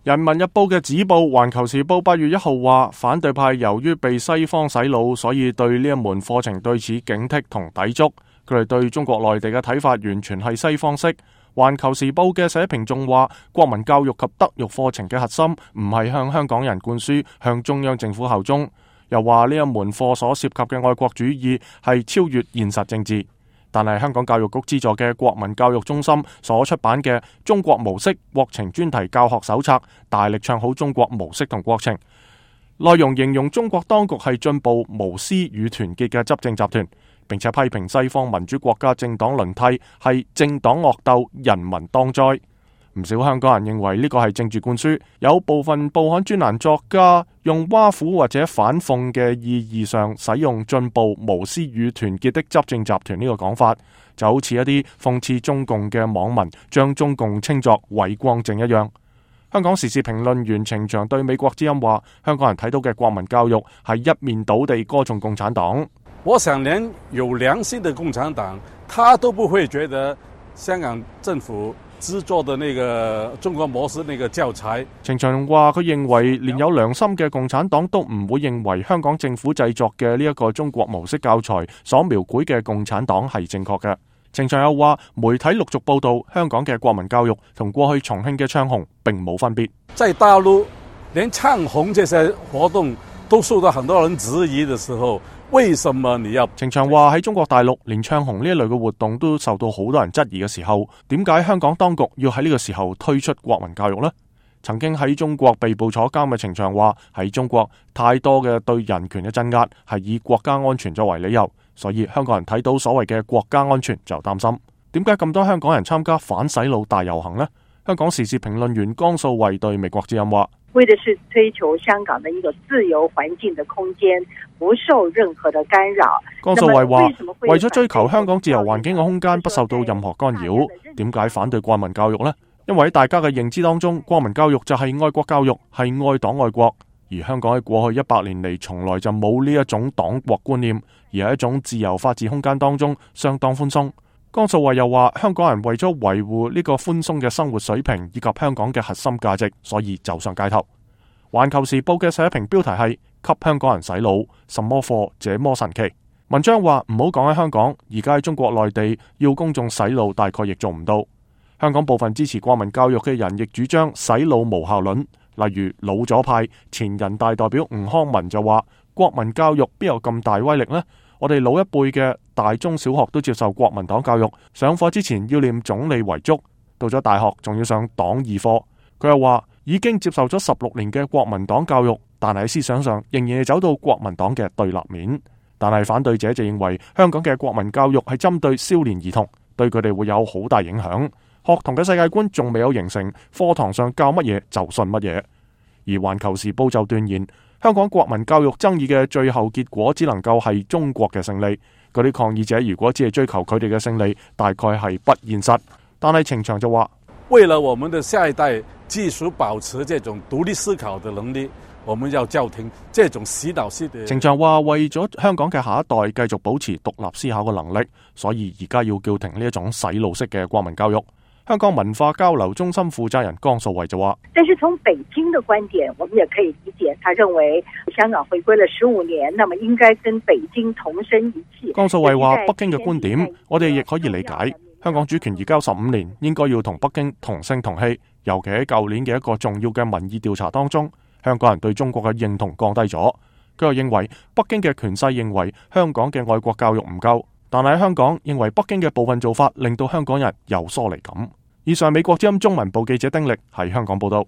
人民日報嘅子報環球時報8月1號話，反對派由於被西方洗腦，所以對呢一門課程對此警惕同抵觸。佢哋對中國內地嘅睇法完全係西方式。環球時報嘅社評仲話，國民教育及德育課程嘅核心唔係向香港人灌輸向中央政府效忠，又話呢一門課所涉及嘅愛國主義係超越現實政治。但係香港教育局資助嘅國民教育中心所出版嘅《中國模式國情專題教學手冊》，大力唱好中國模式同國情，內容形容中國當局係進步、無私與團結嘅執政集團，並且批評西方民主國家政黨輪替係政黨惡鬥、人民當災。唔少香港人認為呢個係政治灌輸，有部分報刊專欄作家用挖苦或者反諷嘅意義上使用進步、無私與團結的執政集團呢個講法，就好似一啲諷刺中共嘅網民將中共稱作偉光正一樣。香港時事評論員程翔對美國之音話，香港人睇到嘅國民教育係一面倒地歌頌共產黨。 我想連有良心的共產黨，他都不會覺得香港政府資助的那個中國模式那個教材。 程翔話，佢認為連有良心嘅共產黨都唔會認為香港政府製作嘅呢一個中國模式教材所描繪嘅共產黨係正確嘅。程翔又話，媒體陸續報道香港嘅國民教育同過去重慶嘅唱紅並冇分別。 在大陸，連唱紅這些活動都受到很多人質疑的時候，為什麼你要？ 程翔話，喺中國大陸，連唱紅呢一類嘅活動都受到好多人質疑嘅時候，點解香港當局要喺呢個時候推出國民教育呢？曾經喺中國被捕坐監嘅程翔話，喺中國太多嘅對人權嘅鎮壓係以國家安全作為理由，所以香港人睇到所謂嘅國家安全就擔心。點解咁多香港人參加反洗腦大遊行呢？香港時事評論員江素慧對美國之音話， 為的是追求香港的一個自由環境的空間，不受任何的干擾。 江素慧話，為咗追求香港自由環境嘅空間不受到任何干擾，點解反對國民教育呢？因為喺大家嘅認知當中，國民教育就係愛國教育，係愛黨愛國。而香港喺過去100年嚟，從來就冇呢一種黨國觀念，而係一種自由法治空間當中相當寬鬆。江素慧又話，香港人為咗維護呢個寬鬆嘅生活水平以及香港嘅核心價值，所以走上街頭。環球時報嘅社評標題係給香港人洗腦，什麼課這麼神奇？文章話唔好講喺香港，而家喺中國內地要公眾洗腦，大概亦做唔到。香港部分支持國民教育嘅人亦主張洗腦無效論，例如老左派前人大代表吳康文就話，國民教育邊有咁大威力呢？我哋老一輩嘅大中小學都接受國民黨教育，上課之前要念總理遺囑，到咗大學仲要上黨義課。佢又話已經接受咗16年嘅國民黨教育，但係喺思想上仍然係走到國民黨嘅對立面。但係反對者就認為香港嘅國民教育係針對少年兒童，對佢哋會有好大影響。學童嘅世界觀仲未有形成，課堂上教乜嘢就信乜嘢。而環球時報就斷言，香港國民教育爭議嘅最後結果只能夠係中國嘅勝利。嗰啲抗議者如果只係追求佢哋嘅勝利，大概係不現實。但係程翔就話， 為了我們的下一代繼續保持這種獨立思考的能力，我們要叫停這種洗腦式的。 程翔話，為咗香港嘅下一代繼續保持獨立思考嘅能力，所以而家要叫停呢一種洗腦式嘅國民教育。香港文化交流中心負責人江素慧就話， 但是從北京的觀點，我們也可以理解，他認為香港回歸了15年，那麼應該跟北京同聲一氣。 江素慧話，北京嘅觀點我哋亦可以理解，香港主權移交15年，應該要同北京同聲同氣。尤其喺舊年嘅一個重要嘅民意調查當中，香港人對中國嘅認同降低咗。佢又認為北京嘅權勢認為香港嘅愛國教育唔夠，但係喺香港認為北京嘅部分做法令到香港人有疏離感。以上美國之音中文部記者丁力喺香港報道。